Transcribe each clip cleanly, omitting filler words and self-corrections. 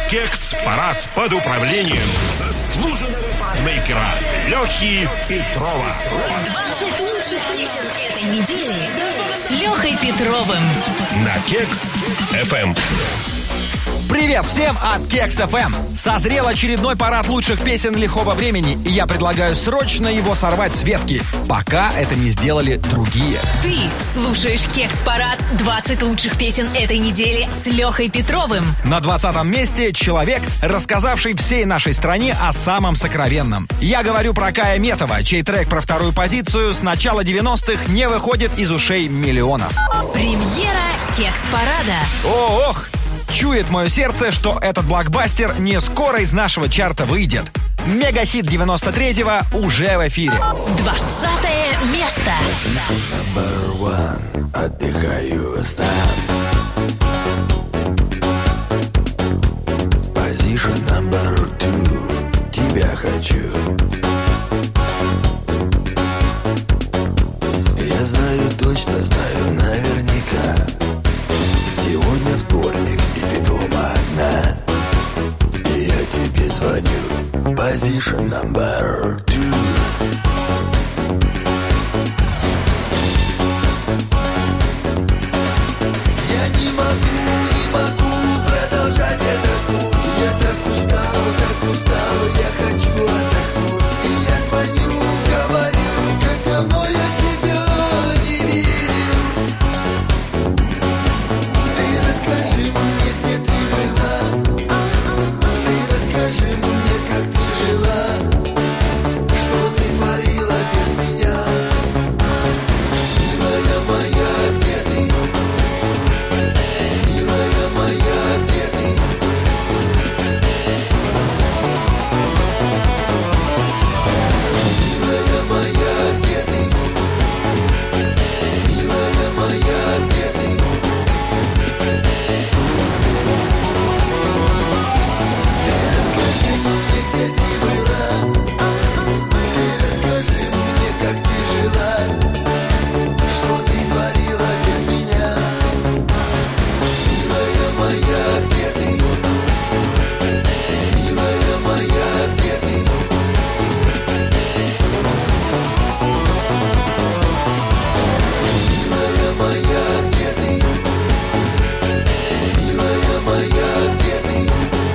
Кекс-парад под управлением заслуженного парадмейкера Лехи Петрова. 20 лучших песен этой недели с Лехой Петровым На Кекс-ФМ. Привет всем от Кекс-ФМ. Созрел очередной парад лучших песен лихого времени, и я предлагаю срочно его сорвать с ветки, пока это не сделали другие. Ты слушаешь Кекс-парад 20 лучших песен этой недели с Лехой Петровым. На 20-м месте человек, рассказавший всей нашей стране о самом сокровенном. Я говорю про Кая Метова, чей трек про вторую позицию с начала 90-х не выходит из ушей миллионов. Премьера Кекс-парада. Ох! Чует мое сердце, что этот блокбастер не скоро из нашего чарта выйдет. Мегахит 93-го уже в эфире. 20 место. Number one, отдыхаю сам. Position number two, тебя хочу. Я знаю, точно знаю, наверняка. Сегодня вторник, и ты дома одна. И я тебе звоню. Position number two. Я не могу продолжать этот путь. Я так устал, я хочу отдохнуть. И я звоню, говорю, как давно я тебя не видел. Ты расскажи мне, где ты была. Ты расскажи мне, как ты жила. Что ты творила без меня. Милая моя, где ты? Милая моя, где ты? Милая моя, где ты? Милая моя, где ты? Ты расскажи мне, где ты была. Ты расскажи мне, как ты жила. Что ты творила без меня. Милая моя, где ты? Милая моя, где ты? Милая моя, где ты? Милая моя, где ты?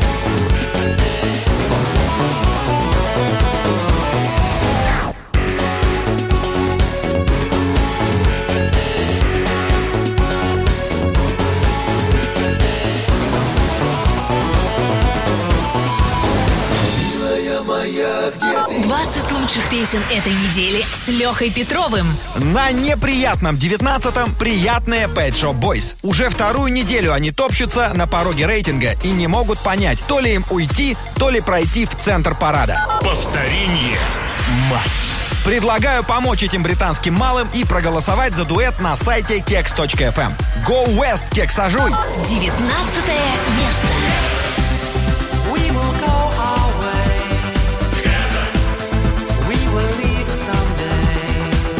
Милая моя, где ты? 20 лучших песен этой недели с Лехой Петровым. На неприятном 19-м приятные Pet Shop Boys. Уже вторую неделю они топчутся на пороге рейтинга и не могут понять, то ли им уйти, то ли пройти в центр парада. Повторение. Мать. Предлагаю помочь этим британским малым и проголосовать за дуэт на сайте keks.fm. Go West, кексажуй! 19 место. We will go our way. We will leave someday.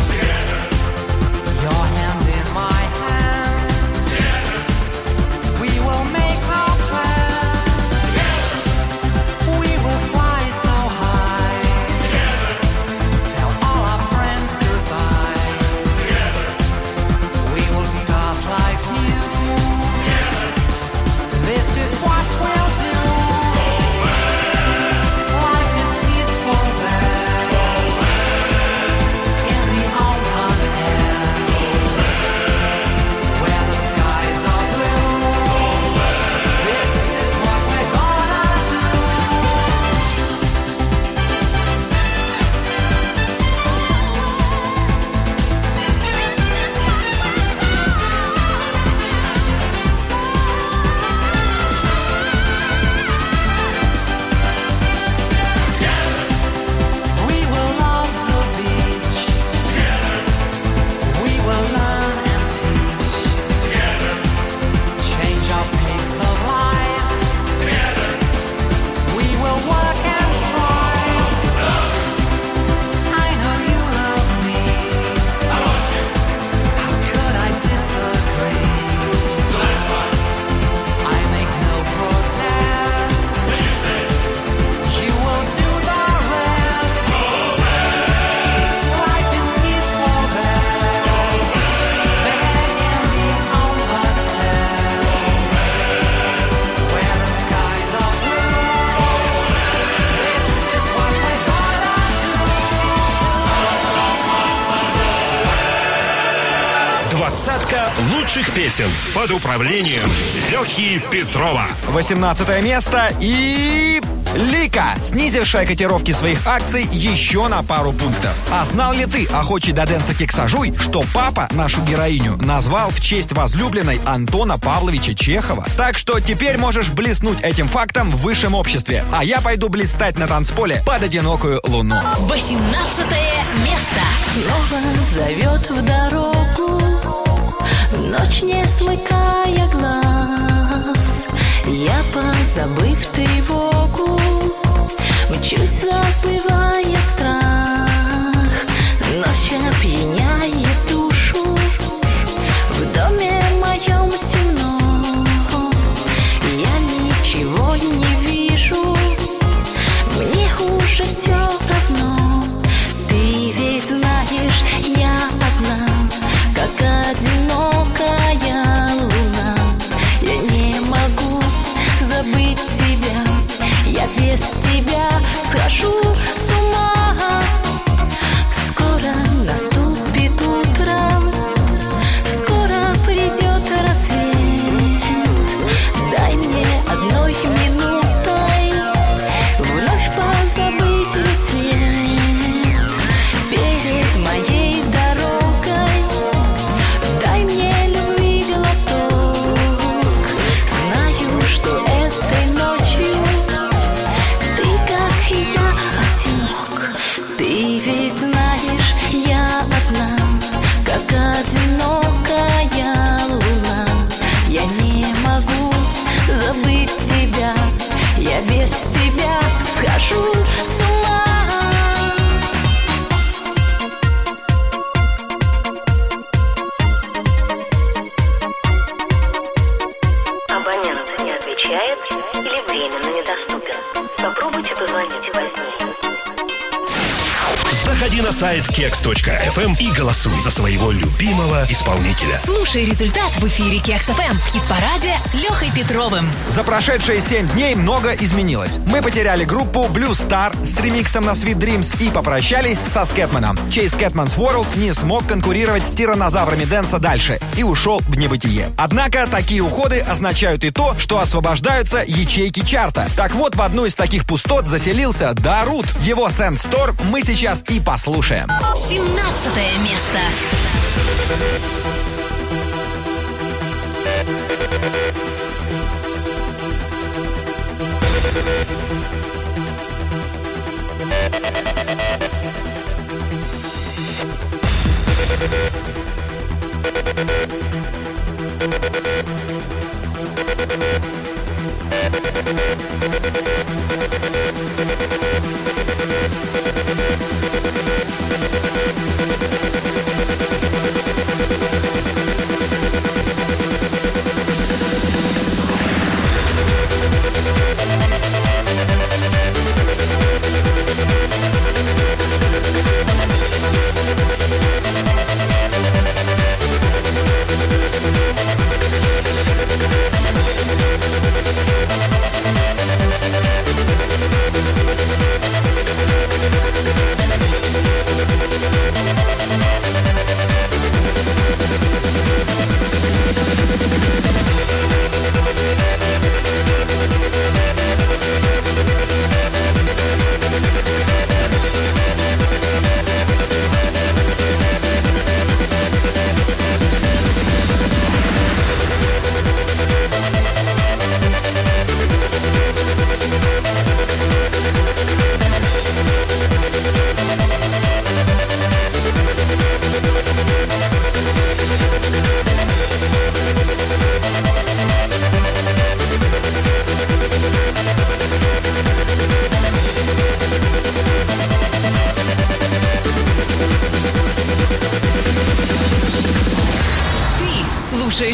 Your hand in my hand. We will make our plans. We will fly so high. Tell all our friends goodbye. We will start life new. This is what we'll do. лучших песен под управлением Лехи Петрова. 18 место и... Лика, снизившая котировки своих акций еще на пару пунктов. А знал ли ты, охочий до дэнса Кексажуй, что папа нашу героиню назвал в честь возлюбленной Антона Павловича Чехова? Так что теперь можешь блеснуть этим фактом в высшем обществе. А я пойду блистать на танцполе под одинокую луну. 18 место. Снова зовет в дорогу, ночь не смыкая глаз. Я, позабыв тревогу, мчусь, забывая страх. Ночь опьяняет душу, в доме моем темно. Я ничего не вижу, мне уже все равно. Ты ведь знаешь, я одна, как одинокая луна. Я не могу забыть тебя, я без тебя схожу с ума. Скоро наступит утро, скоро придет рассвет. Дай мне одной минутой вновь позабыть весь свет. Перед моей дорогой дай мне любви глоток. Знаю, что этой ночью ты, как и я, одинок. Ты ведь знаешь, я одна, как одинокая луна. Я не могу забыть тебя, я без тебя схожу с ума. Абонент не отвечает или временно недоступен. Попробуйте позвонить позднее. Заходи на сайт keks.fm и голосуй за своего любимого исполнителя. Слушай результат в эфире Кекс ФМ в хит-параде с Лехой Петровым. За прошедшие 7 дней много изменилось. Мы потеряли группу Blue Star с ремиксом на Sweet Dreams и попрощались со Скэтманом, чей Scatman's World не смог конкурировать с тиранозаврами дэнса дальше и ушел в небытие. Однако такие уходы означают и то, что освобождаются ячейки чарта. Так вот, в одну из таких пустот заселился Дарут. Его Sandstorm мы сейчас и послушаем. 17 место.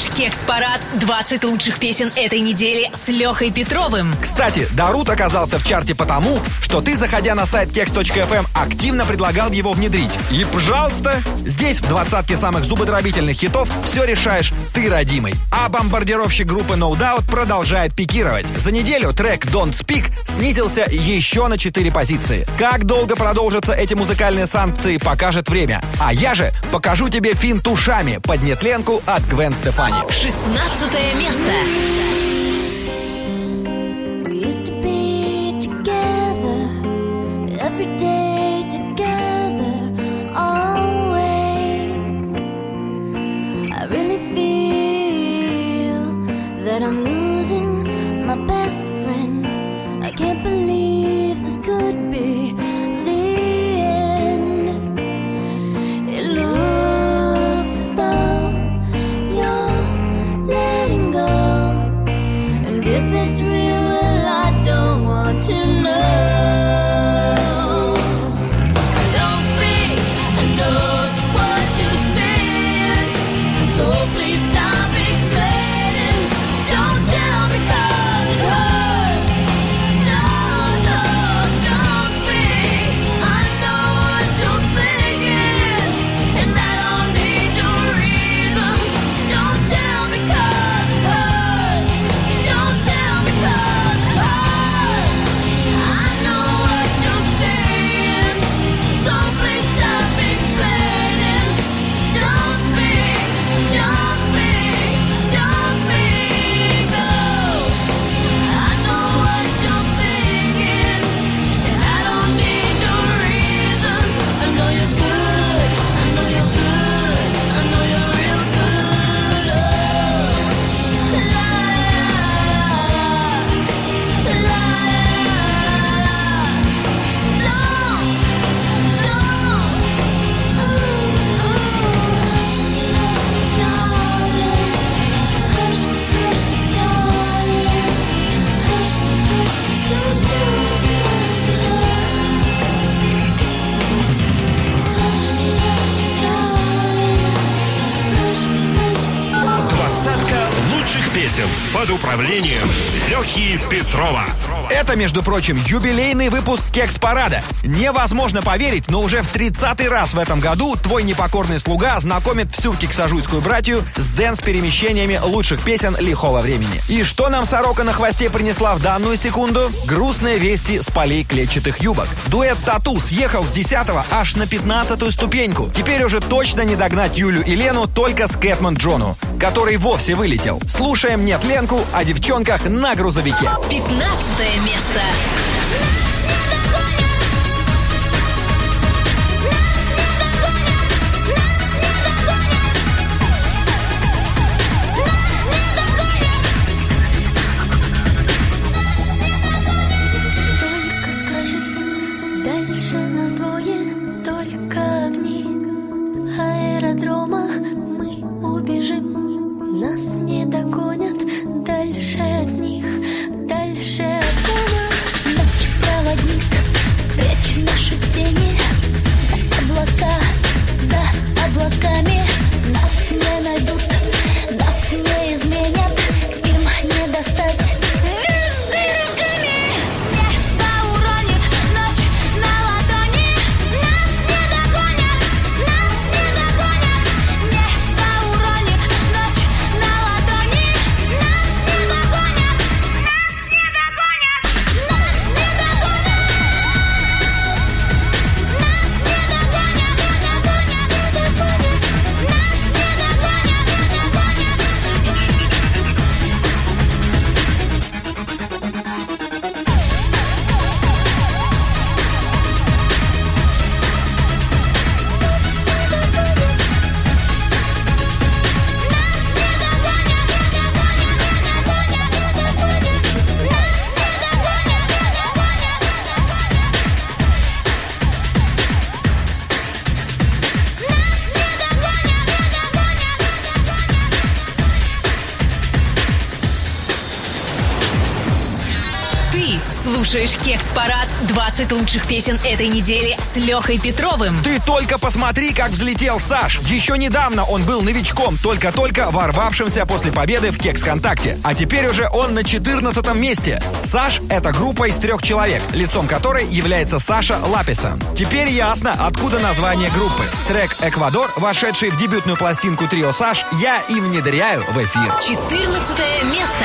Кекс-парад 20 лучших песен этой недели с Лехой Петровым. Кстати, Дарут оказался в чарте потому, что ты, заходя на сайт keks.fm, активно предлагал его внедрить. И, пожалуйста, здесь в 20-ке самых зубодробительных хитов все решаешь ты, родимый. А бомбардировщик группы No Doubt продолжает пикировать. За неделю трек Don't Speak снизился еще на 4 позиции. Как долго продолжатся эти музыкальные санкции, покажет время. А я же покажу тебе финт ушами под нетленку от Гвен Стефани. 16 место. We used to be together, every day together, always. I really feel that I'm losing my best friend. I can't believe this could be the end. It looks as though you're letting go, and if it's real, well, I don't want to know. Don't speak, I know just what you're saying, so please stop explaining. Don't tell me 'cause it hurts. No, no, don't speak. I know what you're thinking, and I don't need your reasons. Don't tell me 'cause it hurts. Don't tell me 'cause it hurts. I know what you're saying, so please stop explaining. Don't speak, don't speak, don't speak. Oh, I know what you're thinking, and I don't need your reasons. I know you're good, I know you're good, I know you're real good. Oh, la la la la. Двадцатка лучших песен под управлением Лехи Петрова. Это, между прочим, юбилейный выпуск Кекс-парада. Невозможно поверить, но уже в 30-й раз в этом году твой непокорный слуга знакомит всю кексажуйскую братью с дэнс-перемещениями лучших песен лихого времени. И что нам сорока на хвосте принесла в данную секунду? Грустные вести с полей клетчатых юбок. Дуэт Тату съехал с 10-го аж на 15-ю ступеньку. Теперь уже точно не догнать Юлю и Лену только с Кэтман Джону, который вовсе вылетел. Слушаем Нетленку о девчонках на грузовике. 15 место. Только скажи, дальше нас двое, только огни аэродрома, мы убежим, нас не догонят, дальше от них, дальше от дома. Ночь слушаешь Кекс-парад 20 лучших песен этой недели с Лехой Петровым. Ты только посмотри, как взлетел Саш. Еще недавно он был новичком, только-только ворвавшимся после победы в Кекс-контакте. А теперь уже он на 14-м месте. Саш — это группа из 3 человек, лицом которой является Саша Лаписан. Теперь ясно, откуда название группы. Трек «Эквадор», вошедший в дебютную пластинку трио Саш, я и внедряю в эфир. 14 место.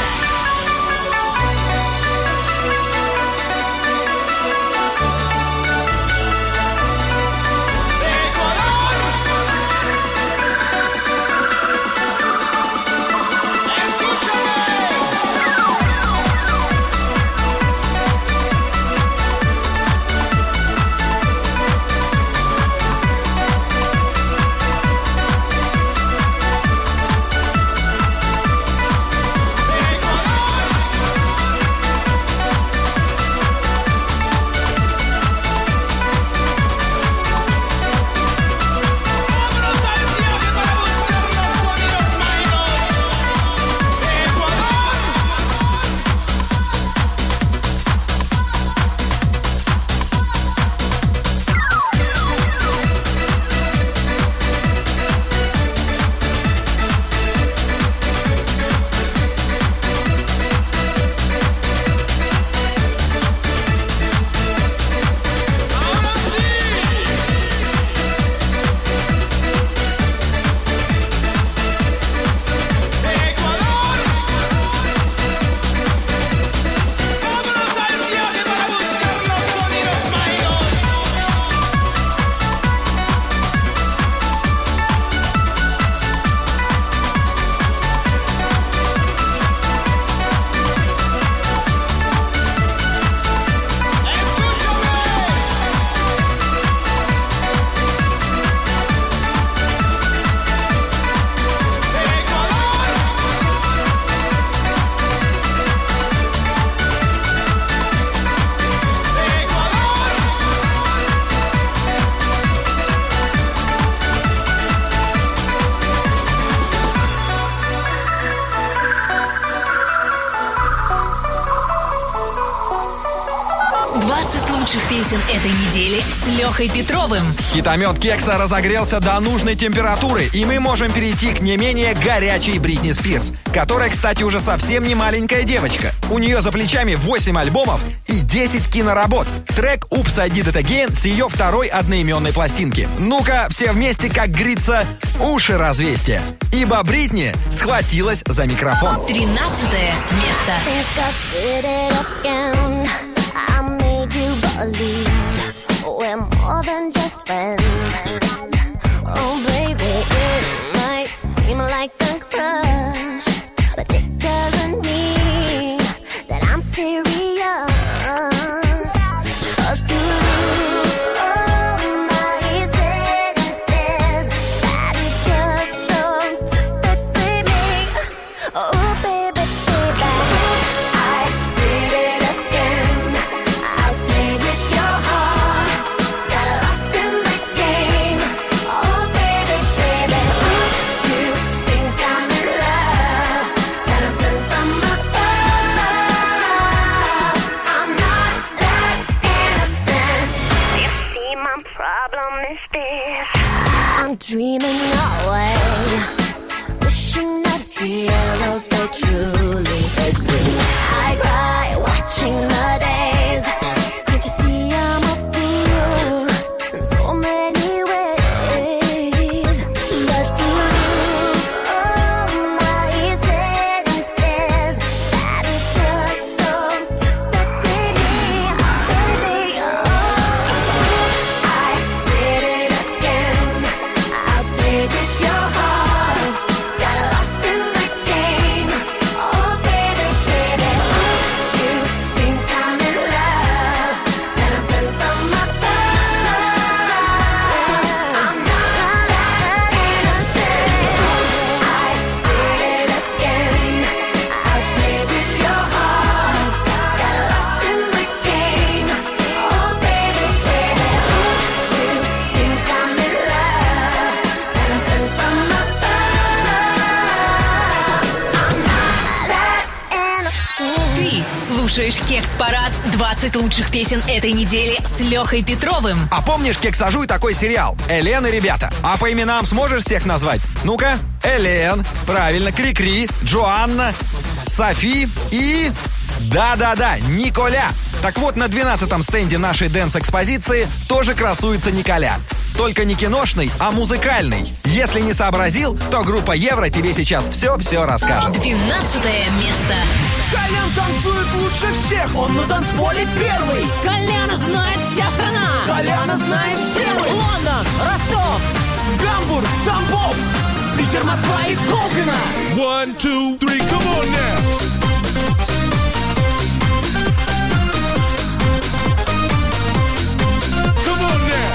Песен этой недели с Лехой Петровым. Хитомет Кекса разогрелся до нужной температуры, и мы можем перейти к не менее горячей Бритни Спирс, которая, кстати, уже совсем не маленькая девочка. У нее за плечами 8 альбомов и 10 киноработ. Трек «Oops, I Did It Again» с ее второй одноименной пластинки. Ну-ка, все вместе, как говорится, уши развесьте. Ибо Бритни схватилась за микрофон. 13-е место. Believe we're more than just friends. Oh, baby, it might seem like a crush, but it doesn't mean that I'm serious. 'Cause to lose all my senses, that is just so typically me. Oh, baby, baby, I did it again. I played with your heart, got lost in the game. Oh, baby, baby, you think I'm in love, that I'm sent from above. I'm not that innocent. You see, my problem is this: I'm dreaming away, wishing that heroes they truly exist. I cry watching the days. Can't you see I'm a fool in so many ways? But to lose all my senses, that is just so typically me. Baby, I did it again. I played with your heart, got lost in the game. Oh, baby, baby, you think I'm in love, that I'm sent from above. I'm not that innocent. I did it again. I played with your heart, got lost in the game. Oh, baby, baby, you think I'm in love, that I'm sent from above. I'm not that innocent. Ты слушаешь Кекс-парад 20 лучших песен этой недели с Лехой Петровым. А помнишь Кексажуй такой сериал «Элен и ребята»? А по именам сможешь всех назвать? Ну-ка. Элен, правильно, Крикри, Джоанна, Софи и... Да-да-да, Николя. Так вот, на 12-м стенде нашей дэнс-экспозиции тоже красуется Николя. Только не киношный, а музыкальный. Если не сообразил, то группа Евро тебе сейчас все-все расскажет. 12-е место. Колян танцует лучше всех, он на танцполе первый. Коляна знает вся страна. Коляна знает все мы. Лондон, Ростов, Гамбург, Тамбов, Питер, Москва и Колпино. 1, 2, 3, come on now. Come on now.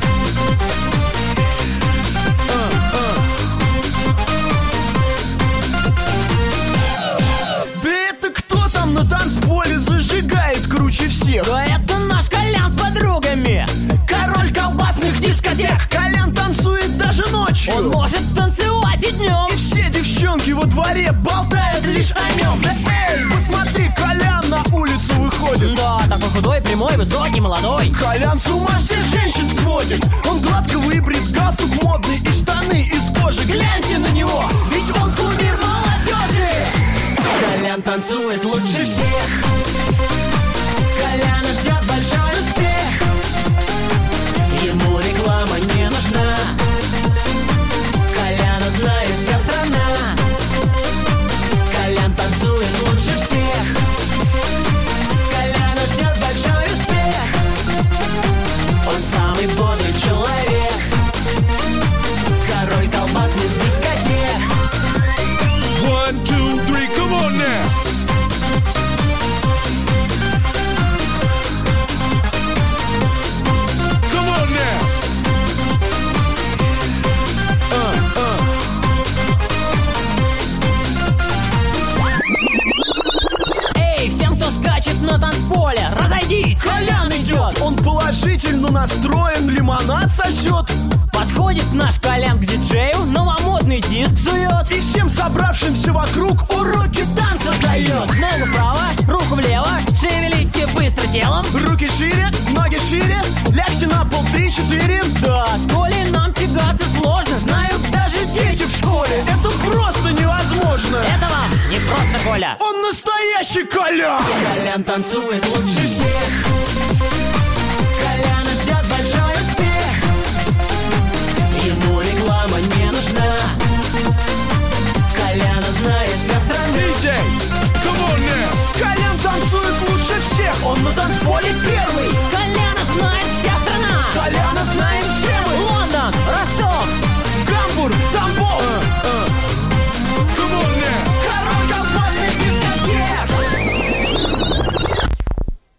Да это кто там на танцполе зажигает круче всех? да это наш Колян с подругами. Король колбасных дискотек. Колян танцует даже ночью. Он может танцевать и днем. И все девчонки во дворе болтают лишь о нем. Да эй, посмотри, Колян на улицу выходит. Да, такой худой, прямой, высокий, молодой. Колян с ума всех женщин сводит. Он гладко выбрит, галстук модный и штаны из кожи. Гляньте на него, ведь он кумир молодежи. Колян танцует лучше всех. Коляна ждет большой успех. Ему реклама не нужна. Коляна знает вся страна. Колян танцует лучше всех. Коляна ждет большой успех. Он самый бодрый человек. Король колбасных дискотек. 1, 2, 3, come on now. Come on now. Эй, всем, кто скачет на танцполе, разойдись. Колян идет. Он положительно настроен, лимонад сосет. Подходит наш Колян к диджею, новомодный диск сует. И всем собравшимся вокруг уроки танца дает. Ногу вправо, руку влево, шевелите быстро телом. Руки шире, ноги шире. Лягте на пол 3-4. Да, с Колей нам тягаться сложно. Знают даже дети в школе. Это просто невозможно. Это вам не просто Коля. Он настоящий Колян. Колян танцует лучше всех. Коляна ждет большой успех. Ему реклама не нужна. Коляна знает вся страна. DJ, come on now. Колян танцует лучше всех. Он на танцполе первый.